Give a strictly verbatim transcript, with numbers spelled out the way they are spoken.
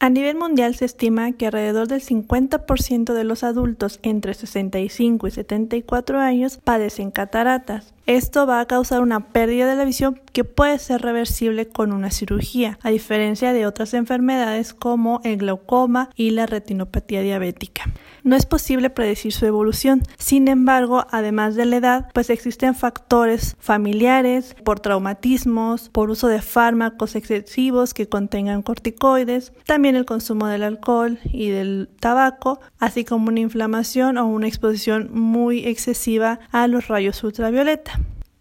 A nivel mundial se estima que alrededor del cincuenta por ciento de los adultos entre sesenta y cinco y setenta y cuatro años padecen cataratas. Esto va a causar una pérdida de la visión que puede ser reversible con una cirugía, a diferencia de otras enfermedades como el glaucoma y la retinopatía diabética. No es posible predecir su evolución. Sin embargo, además de la edad, pues existen factores familiares, por traumatismos, por uso de fármacos excesivos que contengan corticoides, también el consumo del alcohol y del tabaco, así como una inflamación o una exposición muy excesiva a los rayos ultravioleta.